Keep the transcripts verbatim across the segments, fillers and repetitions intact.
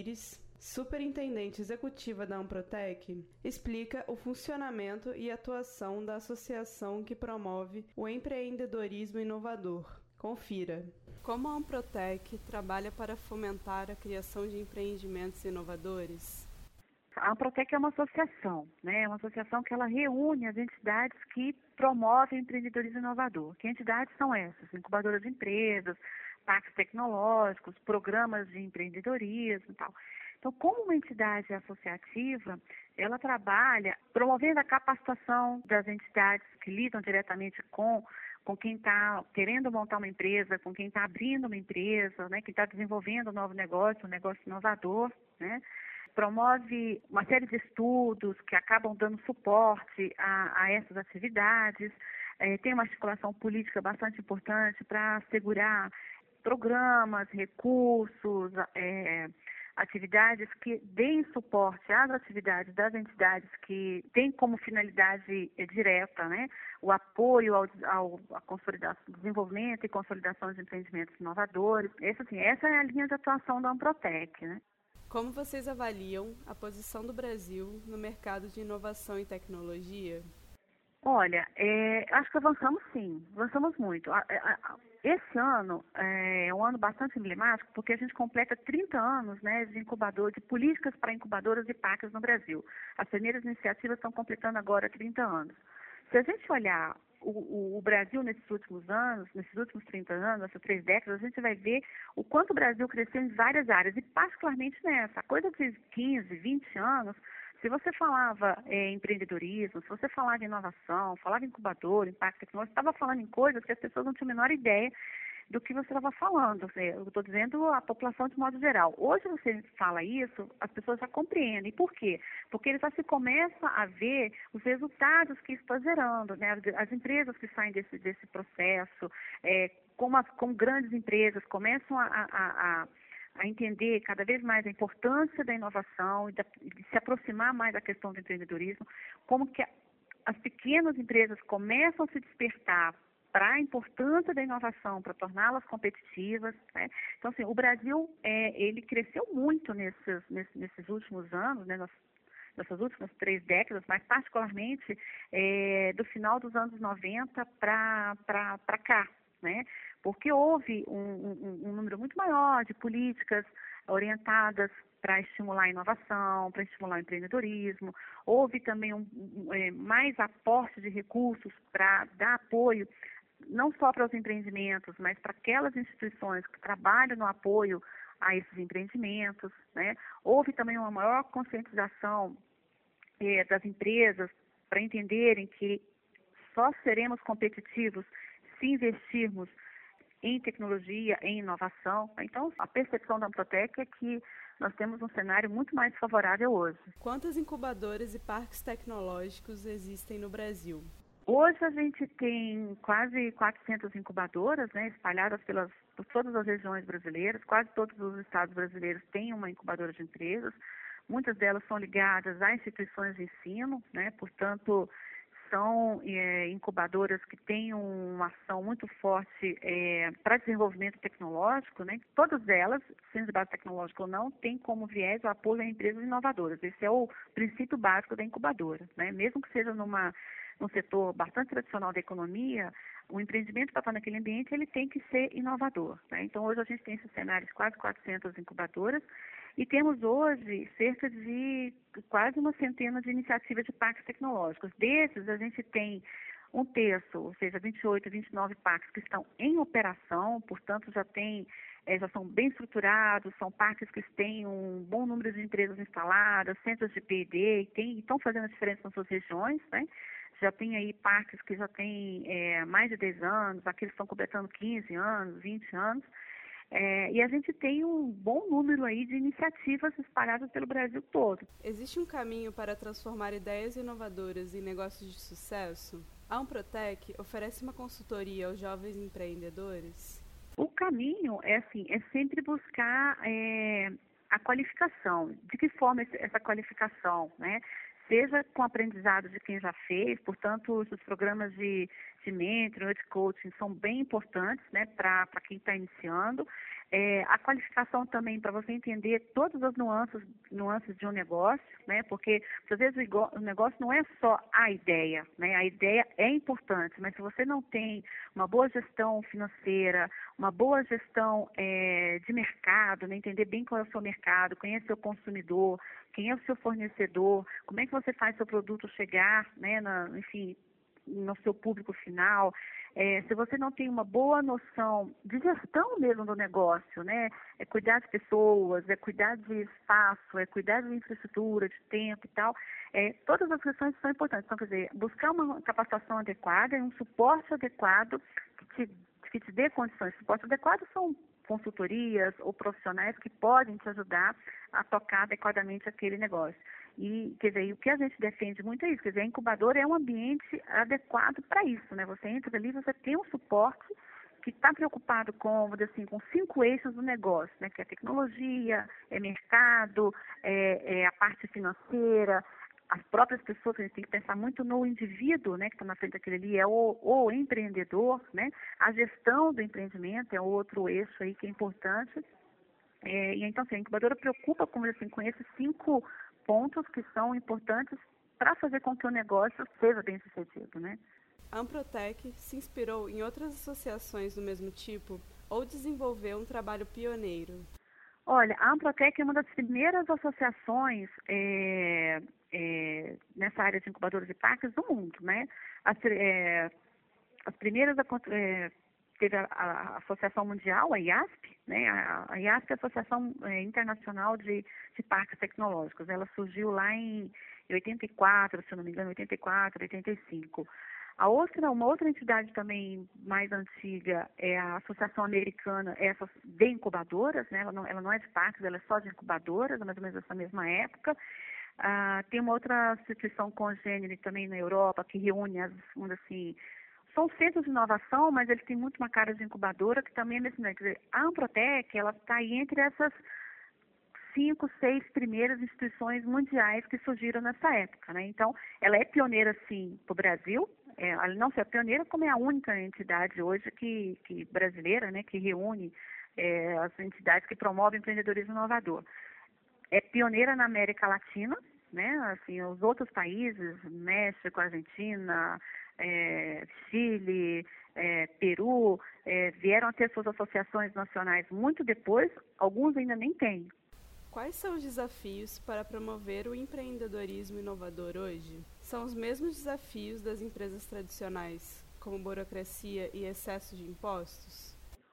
Pires, superintendente executiva da Amprotec, explica o funcionamento e atuação da associação que promove o empreendedorismo inovador. Confira. Como a Amprotec trabalha para fomentar a criação de empreendimentos inovadores? A Amprotec é uma associação, né? É uma associação que ela reúne as entidades que promovem empreendedorismo inovador. Que entidades são essas? Incubadoras de empresas, parques tecnológicos, programas de empreendedorismo e tal. Então, como uma entidade associativa, ela trabalha promovendo a capacitação das entidades que lidam diretamente com, com quem está querendo montar uma empresa, com quem está abrindo uma empresa, né, quem está desenvolvendo um novo negócio, um negócio inovador, né? Promove uma série de estudos que acabam dando suporte a, a essas atividades. É, tem uma articulação política bastante importante para assegurar programas, recursos, é, atividades que deem suporte às atividades das entidades que têm como finalidade direta, né, o apoio ao, ao a consolidação, desenvolvimento e consolidação de empreendimentos inovadores. Essa, assim, essa é a linha de atuação da Amprotec, né? Como vocês avaliam a posição do Brasil no mercado de inovação e tecnologia? Olha, é, acho que avançamos sim, avançamos muito. Esse ano é um ano bastante emblemático porque a gente completa trinta anos, né, de incubador, de políticas para incubadoras e parques no Brasil. As primeiras iniciativas estão completando agora trinta anos. Se a gente olhar o, o, o Brasil nesses últimos anos, nesses últimos trinta anos, essas três décadas, a gente vai ver o quanto o Brasil cresceu em várias áreas, e particularmente nessa. A coisa de quinze, vinte anos, se você falava é, empreendedorismo, se você falava em inovação, falava em incubador, impacto tecnológico, estava falando em coisas que as pessoas não tinham a menor ideia do que você estava falando. Eu estou dizendo a população de modo geral. Hoje você fala isso, as pessoas já compreendem. Por quê? Porque ele já se começa a ver os resultados que isso está gerando, né? As empresas que saem desse, desse processo, é, como, as, como grandes empresas começam a, a, a a entender cada vez mais a importância da inovação e da, de se aproximar mais da questão do empreendedorismo, como que a, as pequenas empresas começam a se despertar para a importância da inovação, para torná-las competitivas, né? Então, assim, o Brasil, é, ele cresceu muito nesses, nesses, nesses últimos anos, né, nas, nessas últimas três décadas, mas particularmente é, do final dos anos noventa para cá, né? Porque houve um, um, um número muito maior de políticas orientadas para estimular a inovação, para estimular o empreendedorismo. Houve também um, um, é, mais aporte de recursos para dar apoio, não só para os empreendimentos, mas para aquelas instituições que trabalham no apoio a esses empreendimentos, né? Houve também uma maior conscientização é, das empresas para entenderem que só seremos competitivos se investirmos em tecnologia, em inovação. Então, a percepção da Amprotec é que nós temos um cenário muito mais favorável hoje. Quantas incubadoras e parques tecnológicos existem no Brasil? Hoje a gente tem quase quatrocentas incubadoras, né, espalhadas pelas, por todas as regiões brasileiras. Quase todos os estados brasileiros têm uma incubadora de empresas. Muitas delas são ligadas a instituições de ensino, né, portanto, são é, incubadoras que têm uma ação muito forte é, para desenvolvimento tecnológico, né? Todas elas, sendo de base tecnológica ou não, têm como viés o apoio a empresas inovadoras. Esse é o princípio básico da incubadora, né? Mesmo que seja numa, num setor bastante tradicional da economia, o empreendimento para estar naquele ambiente, ele tem que ser inovador, né? Então, hoje a gente tem esse cenário de quase quatrocentas incubadoras, e temos hoje cerca de quase uma centena de iniciativas de parques tecnológicos. Desses, a gente tem um terço, ou seja, vinte e oito, vinte e nove parques que estão em operação, portanto, já, tem, é, já são bem estruturados, são parques que têm um bom número de empresas instaladas, centros de P e D, e tem, estão fazendo a diferença nas suas regiões, né? Já tem aí parques que já têm é, mais de dez anos, aqueles estão completando quinze anos, vinte anos. É, e a gente tem um bom número aí de iniciativas espalhadas pelo Brasil todo. Existe um caminho para transformar ideias inovadoras em negócios de sucesso? A Amprotec oferece uma consultoria aos jovens empreendedores? O caminho é, assim, é sempre buscar é, a qualificação. De que forma essa qualificação, né? Seja com aprendizado de quem já fez, portanto, os programas de, de mentoring ou de coaching são bem importantes, né, para quem está iniciando. É, a qualificação também para você entender todas as nuances, nuances de um negócio, né? Porque às vezes o negócio não é só a ideia, né? A ideia é importante, mas se você não tem uma boa gestão financeira, uma boa gestão é, de mercado, né? Entender bem qual é o seu mercado, quem é o seu consumidor, quem é o seu fornecedor, como é que você faz seu produto chegar, né? Na, enfim, no seu público final. É, se você não tem uma boa noção de gestão mesmo do negócio, né? É cuidar de pessoas, é cuidar de espaço, é cuidar de infraestrutura, de tempo e tal. É, todas as questões são importantes. Então, quer dizer, buscar uma capacitação adequada e um suporte adequado que te, que te dê condições. Suporte adequado são consultorias ou profissionais que podem te ajudar a tocar adequadamente aquele negócio. E, quer dizer, o que a gente defende muito é isso, quer dizer, a incubadora é um ambiente adequado para isso, né? Você entra ali, você tem um suporte que está preocupado com, vamos dizer assim, com cinco eixos do negócio, né? Que é tecnologia, é mercado, é, é a parte financeira, as próprias pessoas, a gente tem que pensar muito no indivíduo, né, que está na frente daquele ali, é o, o empreendedor, né? A gestão do empreendimento é outro eixo aí que é importante. É, e então, assim, a incubadora preocupa com, assim, com esses cinco pontos que são importantes para fazer com que o negócio seja bem sucedido, né? A Amprotec se inspirou em outras associações do mesmo tipo ou desenvolveu um trabalho pioneiro? Olha, a Amprotec é uma das primeiras associações é, é, nessa área de incubadoras e parques do mundo, né? As, é, as primeiras é, teve a, a Associação Mundial, a I A S P, né? A, a I A S P é a Associação é, Internacional de, de Parques Tecnológicos. Ela surgiu lá em oitenta e quatro, se eu não me engano, oitenta e quatro, oitenta e cinco. A outra, uma outra entidade também mais antiga é a Associação Americana de Incubadoras, né? Ela não, ela não é de parques, ela é só de incubadoras, mais ou menos nessa mesma época. Ah, tem uma outra instituição congênere também na Europa que reúne as, assim, são centros de inovação, mas eles têm muito uma cara de incubadora, que também é nesse nível. Quer dizer, a Amprotec, ela está aí entre essas cinco, seis primeiras instituições mundiais que surgiram nessa época, né? Então, ela é pioneira, sim, para o Brasil. É, ela não só é pioneira, como é a única entidade hoje que, que brasileira, né, que reúne é, as entidades que promovem empreendedorismo inovador. É pioneira na América Latina, né? Assim, os outros países, México, Argentina, é, Chile, é, Peru, é, vieram a ter suas associações nacionais muito depois, alguns ainda nem têm. Quais são os desafios para promover o empreendedorismo inovador hoje? São os mesmos desafios das empresas tradicionais, como burocracia e excesso de impostos?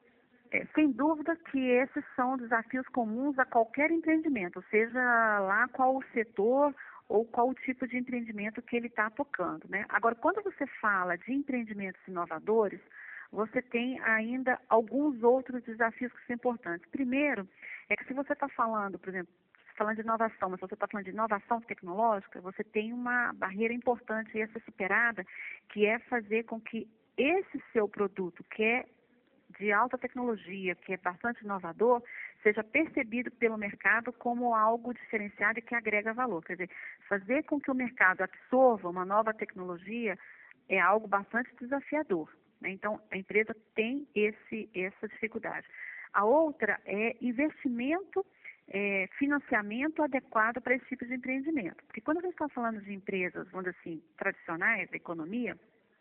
É, sem dúvida que esses são desafios comuns a qualquer empreendimento, seja lá qual o setor ou qual o tipo de empreendimento que ele está tocando, né? Agora, quando você fala de empreendimentos inovadores, você tem ainda alguns outros desafios que são importantes. Primeiro, é que se você está falando, por exemplo, falando de inovação, mas se você está falando de inovação tecnológica, você tem uma barreira importante a ser superada, que é fazer com que esse seu produto, que é de alta tecnologia, que é bastante inovador, seja percebido pelo mercado como algo diferenciado e que agrega valor. Quer dizer, fazer com que o mercado absorva uma nova tecnologia é algo bastante desafiador. Então, a empresa tem esse, essa dificuldade. A outra é investimento, é, financiamento adequado para esse tipo de empreendimento. Porque quando a gente está falando de empresas, vamos dizer assim, tradicionais da economia,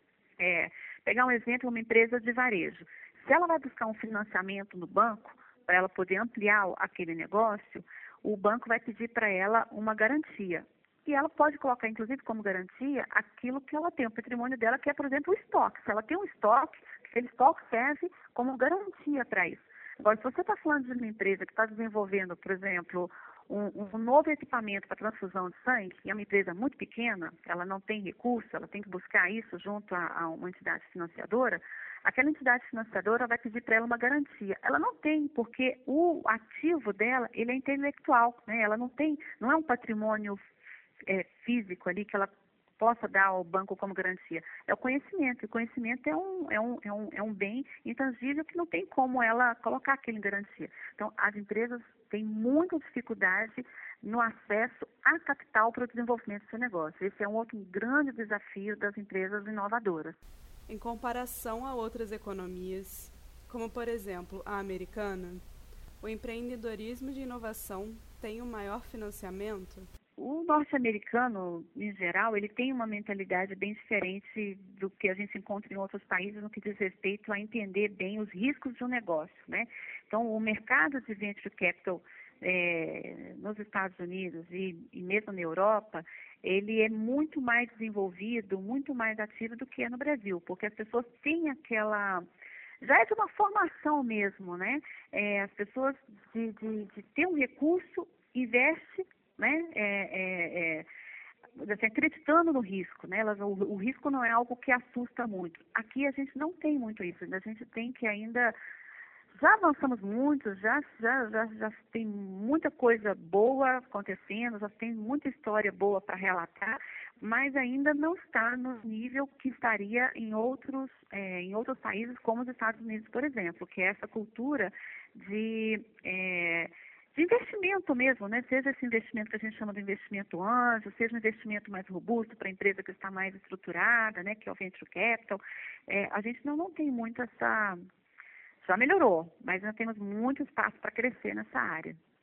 é, pegar um exemplo, uma empresa de varejo. Se ela vai buscar um financiamento no banco, para ela poder ampliar aquele negócio, o banco vai pedir para ela uma garantia. E ela pode colocar, inclusive, como garantia aquilo que ela tem, o patrimônio dela, que é, por exemplo, o estoque. Se ela tem um estoque, aquele estoque serve como garantia para isso. Agora, se você está falando de uma empresa que está desenvolvendo, por exemplo, um, um novo equipamento para transfusão de sangue, e é uma empresa muito pequena, ela não tem recurso, ela tem que buscar isso junto a, a uma entidade financiadora, aquela entidade financiadora vai pedir para ela uma garantia. Ela não tem, porque o ativo dela, ele é intelectual, né? Ela não tem, não é um patrimônio É, físico ali que ela possa dar ao banco como garantia. É o conhecimento. E o conhecimento é um, é, um, é, um, é um bem intangível que não tem como ela colocar aquilo em garantia. Então, as empresas têm muita dificuldade no acesso a capital para o desenvolvimento do seu negócio. Esse é um outro grande desafio das empresas inovadoras. Em comparação a outras economias, como, por exemplo, a americana, O empreendedorismo de inovação tem o maior financiamento? O norte-americano, em geral, ele tem uma mentalidade bem diferente do que a gente encontra em outros países no que diz respeito a entender bem os riscos de um negócio, né? Então, o mercado de venture capital é, nos Estados Unidos e, e mesmo na Europa, ele é muito mais desenvolvido, muito mais ativo do que é no Brasil, porque as pessoas têm aquela... Já é de uma formação mesmo, né? É, as pessoas de, de, de ter um recurso, investe, né? É, é, é, assim, acreditando no risco, né? Elas, o, o risco não é algo que assusta muito. Aqui a gente não tem muito isso, a gente tem que ainda... Já avançamos muito, já, já, já, já tem muita coisa boa acontecendo, já tem muita história boa para relatar, mas ainda não está no nível que estaria em outros, é, em outros países, como os Estados Unidos, por exemplo, que é essa cultura de, é, de investimento mesmo, né? Seja esse investimento que a gente chama de investimento anjo, seja um investimento mais robusto para a empresa que está mais estruturada, né? Que é o venture capital. É, a gente não, não tem muito essa... Já melhorou, mas ainda temos muito espaço para crescer nessa área.